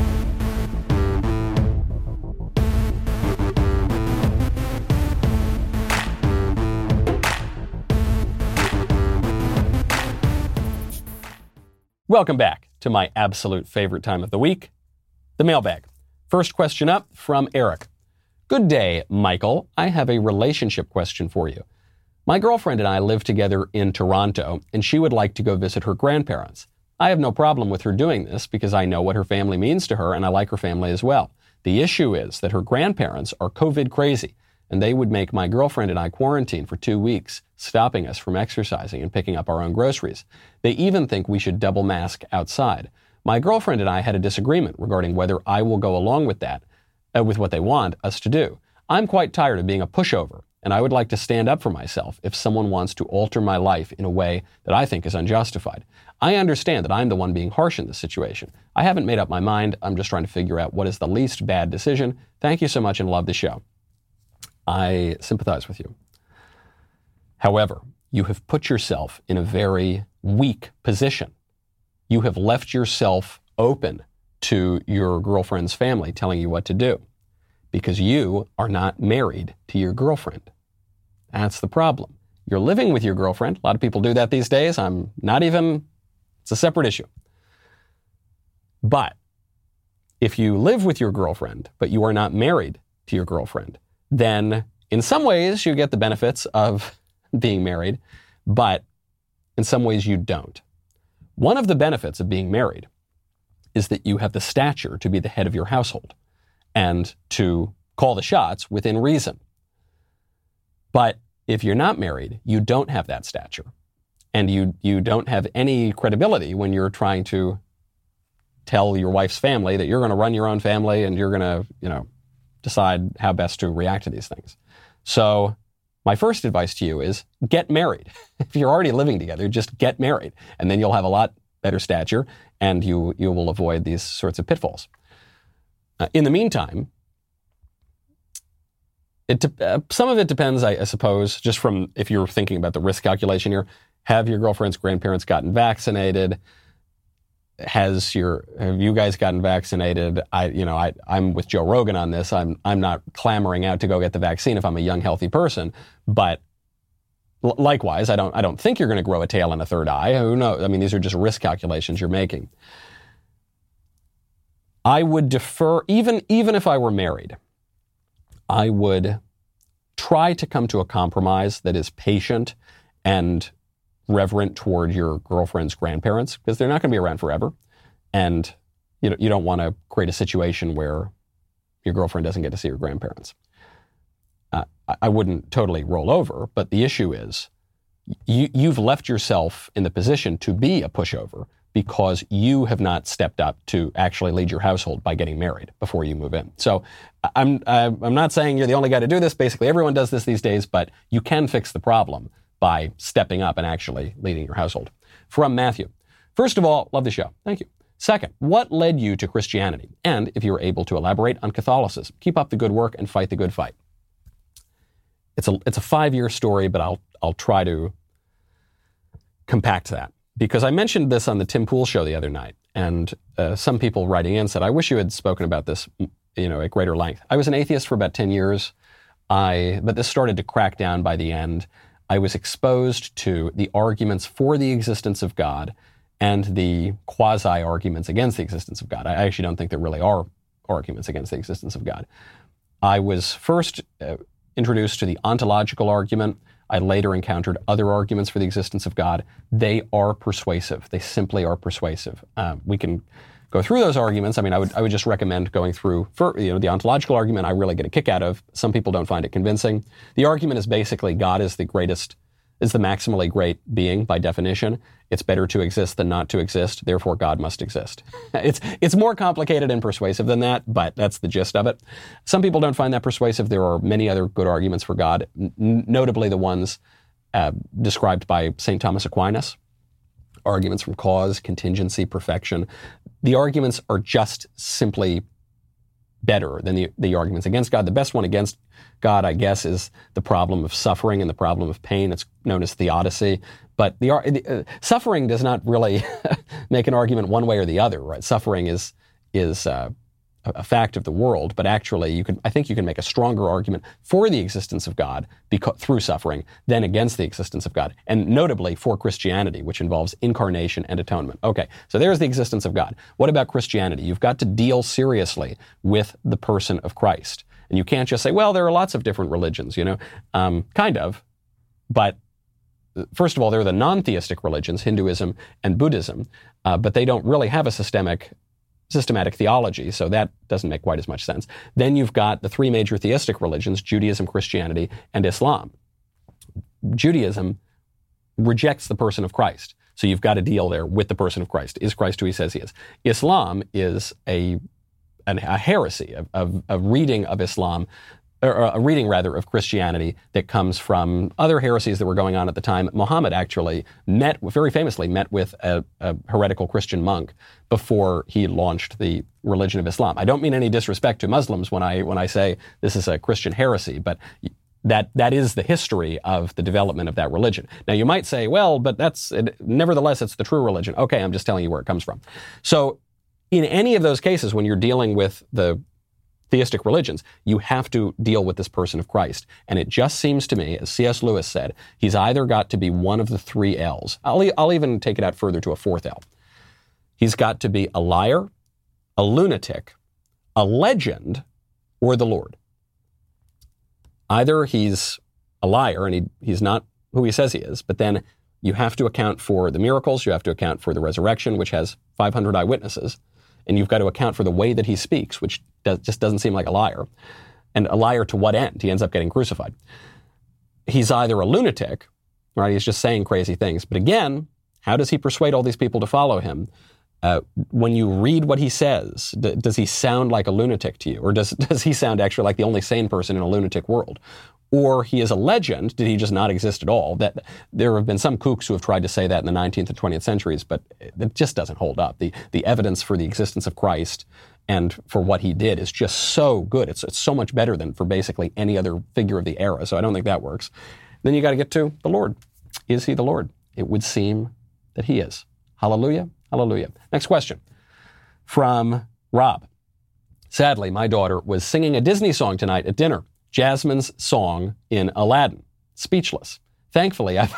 Welcome back to my absolute favorite time of the week, the mailbag. First question up from Eric. Good day, Michael. I have a relationship question for you. My girlfriend and I live together in Toronto, and she would like to go visit her grandparents. I have no problem with her doing this because I know what her family means to her, and I like her family as well. The issue is that her grandparents are COVID crazy, and they would make my girlfriend and I quarantine for two weeks, stopping us from exercising and picking up our own groceries. They even think we should double mask outside. My girlfriend and I had a disagreement regarding whether I will go along with that, uh, with what they want us to do. I'm quite tired of being a pushover, and I would like to stand up for myself if someone wants to alter my life in a way that I think is unjustified. I understand that I'm the one being harsh in this situation. I haven't made up my mind. I'm just trying to figure out what is the least bad decision. Thank you so much and love the show. I sympathize with you. However, you have put yourself in a very weak position. You have left yourself open to your girlfriend's family telling you what to do because you are not married to your girlfriend. That's the problem. You're living with your girlfriend. A lot of people do that these days. I'm not even, it's a separate issue. But if you live with your girlfriend, but you are not married to your girlfriend, then in some ways you get the benefits of being married, but in some ways you don't. One of the benefits of being married is that you have the stature to be the head of your household and to call the shots within reason. But if you're not married, you don't have that stature, and you you don't have any credibility when you're trying to tell your wife's family that you're going to run your own family and you're going to, you know, decide how best to react to these things. So my first advice to you is get married. If you're already living together, just get married, and then you'll have a lot better stature, and you you will avoid these sorts of pitfalls. Uh, in the meantime, it de- uh, some of it depends, I, I suppose, just from if you're thinking about the risk calculation here. Have your girlfriend's grandparents gotten vaccinated? Has your have you guys gotten vaccinated? I you know I I'm with Joe Rogan on this. I'm I'm not clamoring out to go get the vaccine if I'm a young healthy person, but l- likewise, I don't I don't think you're going to grow a tail and a third eye. Who knows? I mean, these are just risk calculations you're making. I would defer even even if I were married. I would try to come to a compromise that is patient and reverent toward your girlfriend's grandparents because they're not going to be around forever. And you know, you don't want to create a situation where your girlfriend doesn't get to see her grandparents. Uh, I wouldn't totally roll over, but the issue is you, you've left yourself in the position to be a pushover because you have not stepped up to actually lead your household by getting married before you move in. So I'm I'm not saying you're the only guy to do this. Basically, everyone does this these days, but you can fix the problem by stepping up and actually leading your household. From Matthew. First of all, love the show. Thank you. Second, what led you to Christianity? And if you were able to elaborate on Catholicism, keep up the good work and fight the good fight. It's a it's a five-year story, but I'll I'll try to compact that. Because I mentioned this on the Tim Pool show the other night, and uh, some people writing in said, I wish you had spoken about this, you know, at greater length. I was an atheist for about ten years, I but this started to crack down by the end. I was exposed to the arguments for the existence of God and the quasi-arguments against the existence of God. I actually don't think there really are arguments against the existence of God. I was first uh, introduced to the ontological argument. I later encountered other arguments for the existence of God. They are persuasive. They simply are persuasive. Uh, we can go through those arguments. I mean, I would I would just recommend going through, for, you know, the ontological argument I really get a kick out of. Some people don't find it convincing. The argument is basically God is the greatest, is the maximally great being by definition. It's better to exist than not to exist. Therefore, God must exist. It's it's more complicated and persuasive than that, but that's the gist of it. Some people don't find that persuasive. There are many other good arguments for God, n- notably the ones uh, described by Saint Thomas Aquinas. Arguments from cause, contingency, perfection. The arguments are just simply better than the, the arguments against God. The best one against God, I guess, is the problem of suffering and the problem of pain. It's known as theodicy. But the uh, suffering does not really make an argument one way or the other, right? Suffering is is uh, a fact of the world, but actually, you can I think you can make a stronger argument for the existence of God because, through suffering than against the existence of God, and notably for Christianity, which involves incarnation and atonement. Okay, so there's the existence of God. What about Christianity? You've got to deal seriously with the person of Christ. And you can't just say, well, there are lots of different religions, you know, um, kind of, but first of all, there are the non-theistic religions, Hinduism and Buddhism, uh, but they don't really have a systemic, systematic theology, so that doesn't make quite as much sense. Then you've got the three major theistic religions, Judaism, Christianity, and Islam. Judaism rejects the person of Christ, so you've got to deal there with the person of Christ. Is Christ who he says he is? Islam is a, an, a heresy, of, of, a reading of Islam, or a reading, rather, of Christianity that comes from other heresies that were going on at the time. Muhammad actually met, very famously, met with a, a heretical Christian monk before he launched the religion of Islam. I don't mean any disrespect to Muslims when I when I say this is a Christian heresy, but that that is the history of the development of that religion. Now, you might say, well, but that's, it, nevertheless, it's the true religion. Okay, I'm just telling you where it comes from. So, in any of those cases, when you're dealing with the theistic religions, you have to deal with this person of Christ. And it just seems to me, as C S Lewis said, he's either got to be one of the three L's. I'll, I'll even take it out further to a fourth L. He's got to be a liar, a lunatic, a legend, or the Lord. Either he's a liar and he, he's not who he says he is, but then you have to account for the miracles, you have to account for the resurrection, which has five hundred eyewitnesses, and you've got to account for the way that he speaks, which does, just doesn't seem like a liar. And a liar to what end? He ends up getting crucified. He's either a lunatic, right? He's just saying crazy things. But again, how does he persuade all these people to follow him? Uh, when you read what he says, d- does he sound like a lunatic to you? Or does, does he sound actually like the only sane person in a lunatic world? Or he is a legend, did he just not exist at all? That there have been some kooks who have tried to say that in the nineteenth and twentieth centuries, but it just doesn't hold up. The the evidence for the existence of Christ and for what he did is just so good. It's, it's so much better than for basically any other figure of the era, so I don't think that works. Then you got to get to the Lord. Is he the Lord? It would seem that he is. Hallelujah, hallelujah. Next question from Rob. Sadly, my daughter was singing a Disney song tonight at dinner. Jasmine's song in Aladdin. Speechless. Thankfully, I've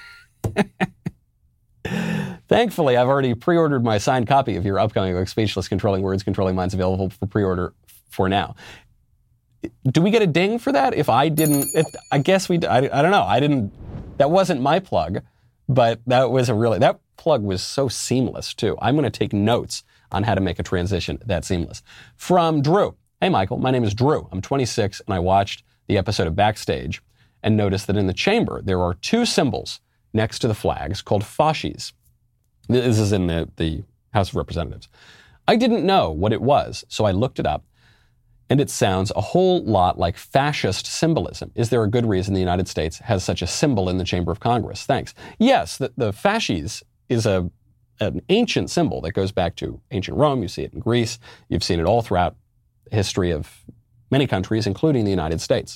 Thankfully, I've already pre-ordered my signed copy of your upcoming book, Speechless, Controlling Words, Controlling Minds, available for pre-order for now. Do we get a ding for that? If I didn't, it, I guess we, I, I don't know. I didn't, that wasn't my plug. But that was a really, that plug was so seamless too. I'm going to take notes on how to make a transition that seamless. From Drew. Hey, Michael, my name is Drew. I'm twenty-six and I watched the episode of Backstage and noticed that in the chamber there are two symbols next to the flags called fasces. This is in the, the House of Representatives. I didn't know what it was, so I looked it up, and it sounds a whole lot like fascist symbolism. Is there a good reason the United States has such a symbol in the Chamber of Congress? Thanks. Yes, the, the fasces is a an ancient symbol that goes back to ancient Rome. You see it in Greece. You've seen it all throughout the history of many countries, including the United States.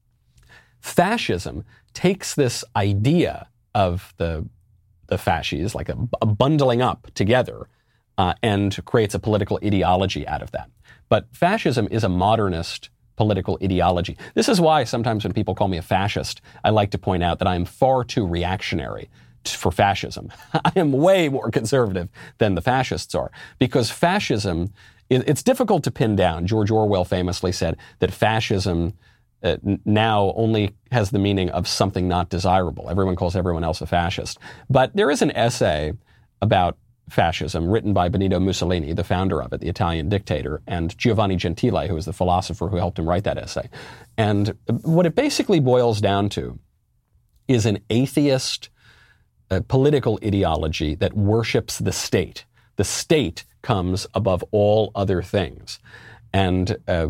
Fascism takes this idea of the, the fasces, like a, a bundling up together, uh, and creates a political ideology out of that. But fascism is a modernist political ideology. This is why sometimes when people call me a fascist, I like to point out that I am far too reactionary for fascism. I am way more conservative than the fascists are, because fascism, it's difficult to pin down. George Orwell famously said that fascism uh, now only has the meaning of something not desirable. Everyone calls everyone else a fascist. But there is an essay about fascism written by Benito Mussolini, the founder of it, the Italian dictator, and Giovanni Gentile, who was the philosopher who helped him write that essay. And what it basically boils down to is an atheist uh, political ideology that worships the state. The state comes above all other things. And uh,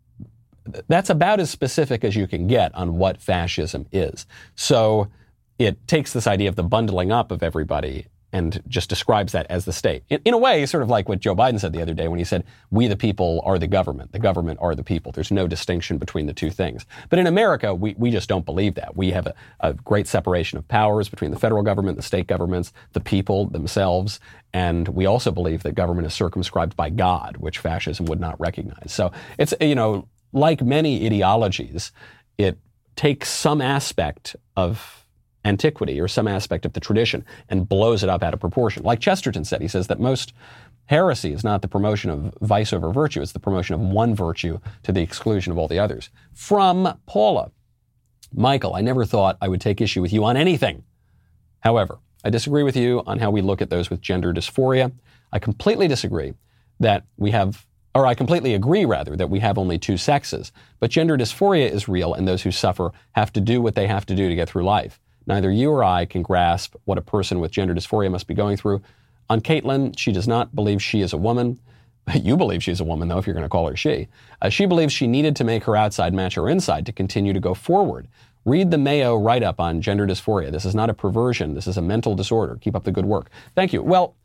that's about as specific as you can get on what fascism is. So it takes this idea of the bundling up of everybody and just describes that as the state. In, in a way, sort of like what Joe Biden said the other day when he said, we the people are the government. The government are the people. There's no distinction between the two things. But in America, we, we just don't believe that. We have a, a great separation of powers between the federal government, the state governments, the people themselves. And we also believe that government is circumscribed by God, which fascism would not recognize. So it's, you know, like many ideologies, it takes some aspect of antiquity or some aspect of the tradition and blows it up out of proportion. Like Chesterton said, he says that most heresy is not the promotion of vice over virtue, it's the promotion of one virtue to the exclusion of all the others. From Paula. Michael, I never thought I would take issue with you on anything. However, I disagree with you on how we look at those with gender dysphoria. I completely disagree that we have, or I completely agree rather, that we have only two sexes. But gender dysphoria is real, and those who suffer have to do what they have to do to get through life. Neither you or I can grasp what a person with gender dysphoria must be going through. On Caitlin, she does not believe she is a woman. You believe she's a woman, though, if you're going to call her she. Uh, she believes she needed to make her outside match her inside to continue to go forward. Read the Mayo write-up on gender dysphoria. This is not a perversion. This is a mental disorder. Keep up the good work. Thank you. Well,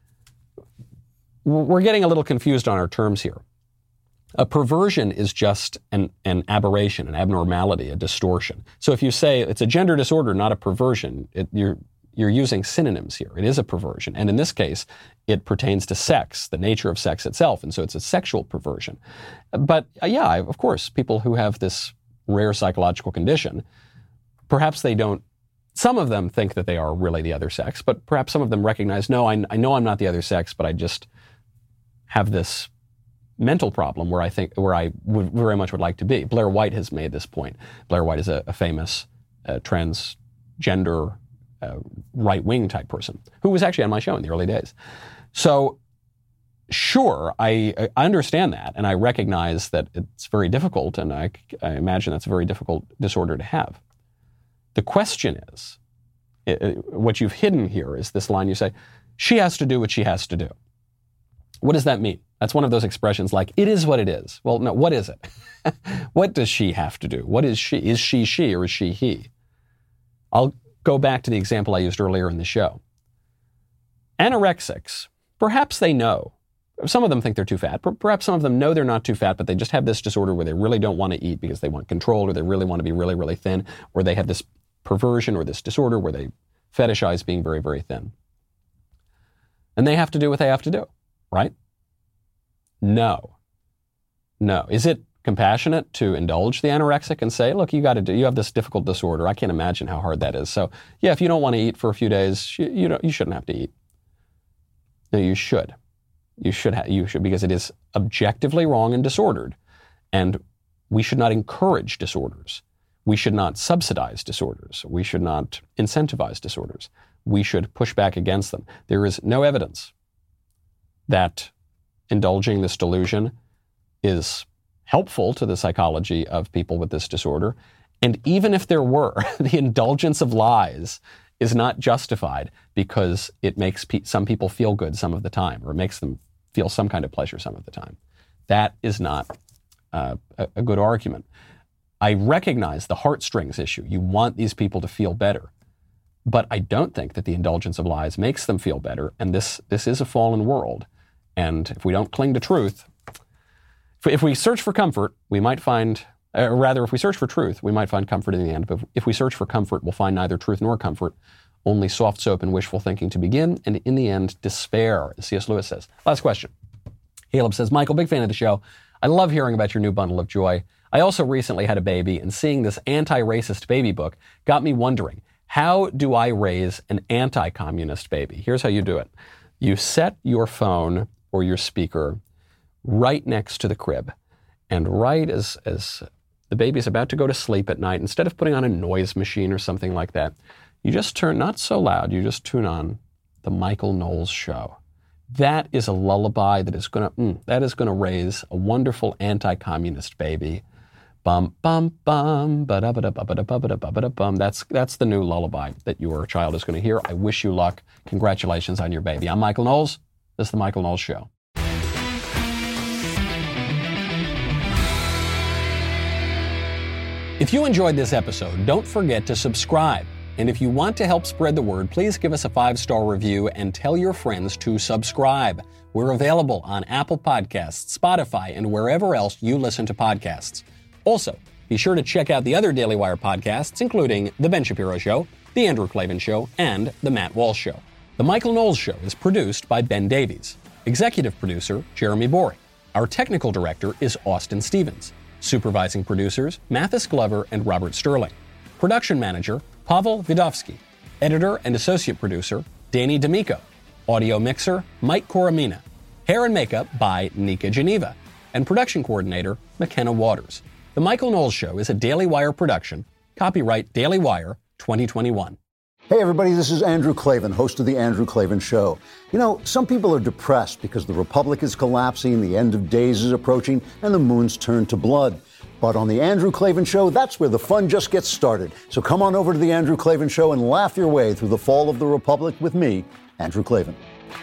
we're getting a little confused on our terms here. A perversion is just an, an aberration, an abnormality, a distortion. So if you say it's a gender disorder, not a perversion, it, you're, you're using synonyms here. It is a perversion. And in this case, it pertains to sex, the nature of sex itself. And so it's a sexual perversion. But uh, yeah, of course, people who have this rare psychological condition, perhaps they don't, some of them think that they are really the other sex, but perhaps some of them recognize, no, I, I know I'm not the other sex, but I just have this mental problem where I think, where I would very much would like to be. Blair White has made this point. Blair White is a, a famous uh, transgender uh, right-wing type person who was actually on my show in the early days. So sure, I, I understand that, and I recognize that it's very difficult, and I, I imagine that's a very difficult disorder to have. The question is, it, it, what you've hidden here is this line you say, she has to do what she has to do. What does that mean? That's one of those expressions like, it is what it is. Well, no, what is it? What does she have to do? What is she? Is she she or is she he? I'll go back to the example I used earlier in the show. Anorexics, perhaps they know. Some of them think they're too fat. Perhaps some of them know they're not too fat, but they just have this disorder where they really don't want to eat because they want control, or they really want to be really, really thin, or they have this perversion or this disorder where they fetishize being very, very thin. And they have to do what they have to do, right? No. No. Is it compassionate to indulge the anorexic and say, look, you got to do, you have this difficult disorder. I can't imagine how hard that is. So yeah, if you don't want to eat for a few days, you, you don't, you shouldn't have to eat. No, you should. You should have, you should, because it is objectively wrong and disordered. And we should not encourage disorders. We should not subsidize disorders. We should not incentivize disorders. we should push back against them. There is no evidence that indulging this delusion is helpful to the psychology of people with this disorder. And even if there were, the indulgence of lies is not justified because it makes pe- some people feel good some of the time, or it makes them feel some kind of pleasure some of the time. That is not uh, a, a good argument. I recognize the heartstrings issue. You want these people to feel better. But I don't think that the indulgence of lies makes them feel better. And this, this is a fallen world. And if we don't cling to truth, if, if we search for comfort, we might find, or rather, if we search for truth, we might find comfort in the end. But if we search for comfort, we'll find neither truth nor comfort, only soft soap and wishful thinking to begin, and in the end, despair, as C S Lewis says. Last question. Caleb says, Michael, big fan of the show. I love hearing about your new bundle of joy. I also recently had a baby, and seeing this anti-racist baby book got me wondering, how do I raise an anti-communist baby? Here's how you do it. You set your phone or your speaker right next to the crib. And right as, as the baby's about to go to sleep at night, instead of putting on a noise machine or something like that, you just turn, not so loud, you just tune on The Michael Knowles Show. That is a lullaby that is going to, mm, that is going to raise a wonderful anti-communist baby. Bum, bum, bum, ba-da-ba-da-ba-da-ba-da-ba-da-bum. That's, that's the new lullaby that your child is going to hear. I wish you luck. Congratulations on your baby. I'm Michael Knowles. This is The Michael Knowles Show. If you enjoyed this episode, don't forget to subscribe. And if you want to help spread the word, please give us a five-star review and tell your friends to subscribe. We're available on Apple Podcasts, Spotify, and wherever else you listen to podcasts. Also, be sure to check out the other Daily Wire podcasts, including The Ben Shapiro Show, The Andrew Klavan Show, and The Matt Walsh Show. The Michael Knowles Show is produced by Ben Davies. Executive producer, Jeremy Boring. Our technical director is Austin Stevens. Supervising producers, Mathis Glover and Robert Sterling. Production manager, Pavel Vidovsky. Editor and associate producer, Danny D'Amico. Audio mixer, Mike Coromina. Hair and makeup by Nika Geneva. And production coordinator, McKenna Waters. The Michael Knowles Show is a Daily Wire production. Copyright Daily Wire twenty twenty-one. Hey everybody, this is Andrew Klavan, host of The Andrew Klavan Show. You know, some people are depressed because the republic is collapsing, the end of days is approaching, and the moon's turned to blood. But on The Andrew Klavan Show, that's where the fun just gets started. So come on over to The Andrew Klavan Show and laugh your way through the fall of the republic with me, Andrew Klavan.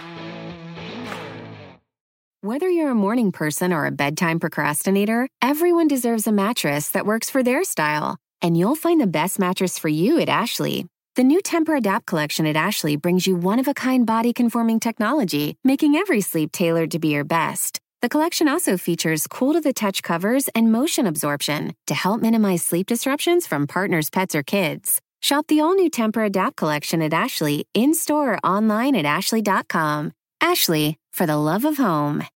Whether you're a morning person or a bedtime procrastinator, everyone deserves a mattress that works for their style. And you'll find the best mattress for you at Ashley. The new Tempur-Adapt collection at Ashley brings you one-of-a-kind body-conforming technology, making every sleep tailored to be your best. The collection also features cool-to-the-touch covers and motion absorption to help minimize sleep disruptions from partners, pets, or kids. Shop the all-new Tempur-Adapt collection at Ashley, in-store or online at ashley dot com. Ashley, for the love of home.